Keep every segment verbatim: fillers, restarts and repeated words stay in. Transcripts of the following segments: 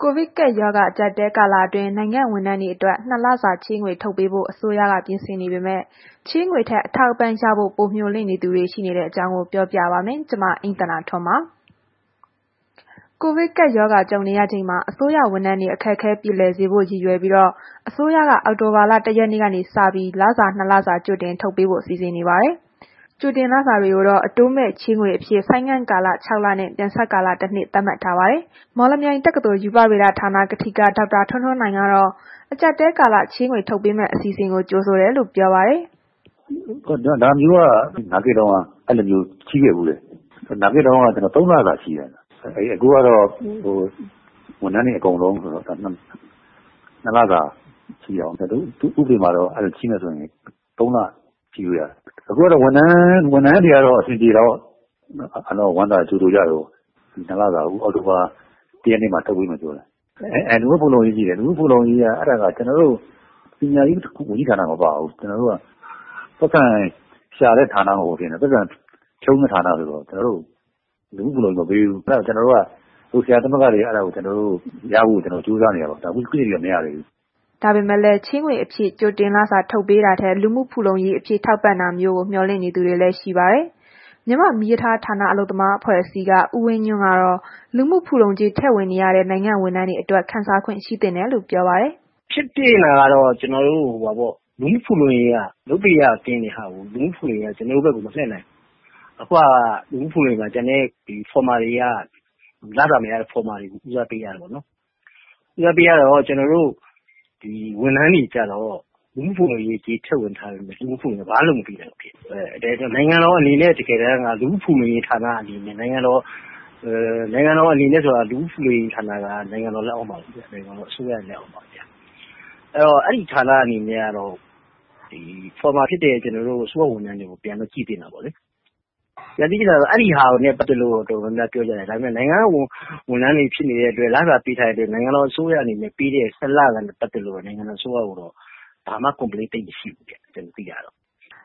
ကိုဗစ်ကပ်ရောဂါအကျပ်အတည်းကာလအတွင်း နိုင်ငံဝန်ထမ်းတွေအတွက် နှစ်လစာချေးငွေထုတ်ပေးဖို့ အစိုးရက ပြင်ဆင်နေပေမဲ့ ချေးငွေထက် အထောက်အပံ့ရဖို့ ပိုမျှော်လင့်နေသူတွေ ရှိနေတဲ့အကြောင်းကို ပြောပြပါမယ်။ ဗွီအိုအေမြန်မာပိုင်းသတင်းထောက် မအိမ့်သန္တာထွန်းက သတင်းပေးပို့ထားပါတယ်။ ကိုဗစ်ကပ်ရောဂါ ကြုံနေရချိန်မှာ အစိုးရဝန်ထမ်းတွေ အခက်အခဲ ပြေလည်စေဖို့ ရည်ရွယ်ပြီး အစိုးရက အောက်တိုဘာလ ၁ ရက်နေ့ကစပြီး လစာ နှစ် လစာ ကြိုတင်ထုတ်ပေးဖို့ စီစဉ်နေပါတယ်။ ကြိုတင်လစာတွေကိုတော့ အတိုးမဲ့ချေးငွေအဖြစ် ဆိုင်းငံ့ကာလ ခြောက် လနှင့် ပြန်ဆပ်ကာလ တစ်နှစ် သတ်မှတ်ထားပါတယ်။ မော်လမြိုင်တက္ကသိုလ် ရူပဗေဒဌာန ကထိက ဒေါက်တာထွန်းထွန်းနိုင်ကတော့ အကျပ်အတည်းကာလ ချေးငွေထုတ်ပေးမယ့် အစီအစဉ်ကို ကြိုဆိုတယ်လို့ ပြောပါတယ်။ “ဒါမျိုးက နာဂစ်တုန်းက အဲ့လိုမျိုးရှိခဲ့ဖူးတယ်။ နာဂစ်တုန်းက သုံး လစာရှိတယ်။ အခုကတော့ ဝန်ထမ်းတွေအကုန်လုံးဆိုတော့ နှစ်လစာရှိတာပေါ့။ ဥပဒေမှာတော့ အဲ့လိုချေးမယ်ဆိုရင် သုံး လချေးလို့ရတယ်။ အခုကတော့ ဝန်ထမ်းတွေကတော့ အဆင်ပြေတာပေါ့။ အားလုံးက ဝမ်းသာကြိုဆိုကြတာပေါ့။ ဒီနှစ်လစာ အောက်တိုဘာ ၁ ရက်နေ့မှာ ထုတ်ပေးမယ်ပြောတယ်။ လူမှုဖူလုံရေးရှိတယ်။ လူမှုဖူလုံရေးက အဲ့ဒါက ကျနော်တို့ ပညာရေးဝန်ကြီးဌာနမပါဘူး။ ကျနော်တို့က ပိုက်ဆံရှာတဲ့ဌာနမဟုတ်ဘူး။ ပိုက်ဆံဖြုန်းတဲ့ဌာနဆိုတော့ ကျနော်တို့ လူမှုဖူလုံရေးမပေးဘူး။ အဲ့ဒါကို ကျနော်တို့က ဆရာသမဂ္ဂတွေက အဲ့ဒါကို ကျနော်တို့ ရဖို့ ကြိုးစားနေတာပေါ့။ ဒါခုချိန်ထိတော့ မရသေးဘူး။ ” ဒါပေမဲ့လည်း ချေးငွေအဖြစ် ကြိုတင်လစာထုတ်ပေးတာထက် လူမှုဖူလုံရေးအဖြစ် ထောက်ပံ့တာမျိုးကို မျှော်လင့်နေသူတွေလည်း ရှိပါတယ်။ မြန်မာ့မီးရထားဌာန အလုပ်သမားအဖွဲ့အစည်းက ဦးဝင်းညွှန့်ကတော့ လူမှုဖူလုံကြေးထည့်ဝင်နေရတဲ့ နိုင်ငံဝန်ထမ်းတွေအတွက် ခံစားခွင့်ရှိသင့်တယ်လို့ ပြောပါတယ်။ “ဖြစ်သင့်တာကတော့ ကျနော်တို့ လူမှုဖူလုံရေးက လုပ်ပေးရတဲ့ဟာကို လူမှုဖူလုံရေးက ကျနော်တို့ဘက်ကို မလှည့်နိုင်ဘူး။ အခုက လူမှုဖူလုံရေးမှာ ကျန်တဲ့ ဖော်မာတွေက လစာမရတဲ့ ဖော်မာတွေကို ဦးစားပေးရတယ်ပေါ့နော်။ ဦးစားပေးရတော့ ကျနော်တို့ ဒီဝန်ထမ်းတွေကျတော့ လူမှုဖူလုံရေးကြေးထည့်ဝင်ထားပေမဲ့ လူမှုဖူလုံရေးဘာလုပ်မပေးနိုင်ဘူးဖြစ်နေတယ်။ နိုင်ငံတော်အနေနဲ့ တကယ်တမ်းက လူမှုဖူလုံရေးဌာနအနေနဲ့ နိုင်ငံတော်အနေနဲ့ဆိုတာ လူမှုဖူလုံရေးဌာနက နိုင်ငံတော်လက်အောက်မှာပဲ။ နိုင်ငံတော်အစိုးရလက်အောက်မှာဗျ။ အဲ့တော့ အဲ့ဒီဌာနအနေနဲ့ကတော့ ဒီဖော်မာဖြစ်တဲ့ ကျနော်တို့ အစိုးရဝန်ထမ်းတွေကို ပြန်တော့ကြည့်သင့်တာပေါ့လေ။ ပြန်ကြည့်သင့်တာက အဲ့ဒီဟာနဲ့ ပတ်သက်လို့ တော်တော်များများပြောကြတယ်။ ဒါပေမဲ့ နိုင်ငံဝန်ထမ်းတွေဖြစ်နေတဲ့အတွက် လစာပေးထားတဲ့အတွက် နိုင်ငံတော်အစိုးရအနေနဲ့ ပေးတဲ့ နှစ်လစာနဲ့ ပတ်သက်လို့တော့ နိုင်ငံတော်အစိုးရကိုတော့ ဘာမှ complain သိပ်မရှိဘူးဗျ။ ကျနော်သိရတာတော့။ ”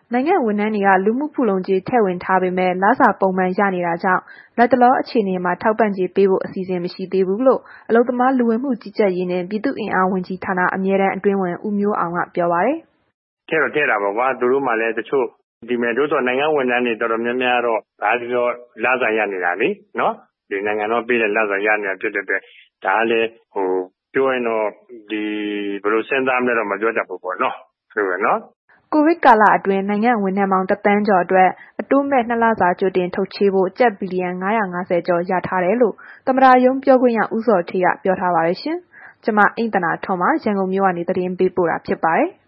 နိုင်ငံဝန်ထမ်းတွေက လူမှုဖူလုံကြေးထည့်ဝင်ထားပေမဲ့ လစာပုံမှန်ရနေတာကြောင့် လတ်တလော အခြေအနေမှာ ထောက်ပံ့ကြေးပေးဖို့ အစီအစဉ်မရှိသေးဘူးလို့ အလုပ်သမား၊ လူဝင်မှုကြီးကြပ်ရေးနှင့် ပြည်သူ့အင်အားဝန်ကြီးဌာန အမြဲတမ်းအတွင်းဝန် ဦးမျိုးအောင်က ပြောပါတယ်။ “ထည့်တော့ထည့်တာပေါ့ကွာ။ သူတို့မှာလည်း တချို့ဒီမယ် သို့သော်နိုင်ငံဝန်ထမ်းတွေ တော်တော်များများကတော့ ဘာပဲပြောပြော လစာရနေတာလေနော်။ ဒီနိုင်ငံတော်ကပေးတဲ့ လစာရနေတာဖြစ်တဲ့အတွက် ဒါကလည်း ပြောရင်တော့ ဒီ ဘယ်လိုစဉ်းစားမလဲတော့ မပြောတတ်ဘူးပေါ့နော်။ အဲ့လိုပဲနော်။ ” ကိုဗစ်ကာလအတွင်း နိုင်ငံဝန်ထမ်းပေါင်း တစ် သန်းကျော်အတွက် အတိုးမဲ့ နှစ်လစာကြိုတင်ထုတ်ချေးဖို့ ကျပ်ဘီလီယံ ၅၅၀ ကျော် လျာထားတယ်လို့ သမ္မတရုံးပြောခွင့်ရ ဦးဇော်ဌေးက ပြောထားပါတယ်ရှင်။ ကျမ အိမ့်သန္တာထွန်းပါ ရန်ကုန်မြို့ကနေ သတင်းပေးပို့တာဖြစ်ပါတယ်။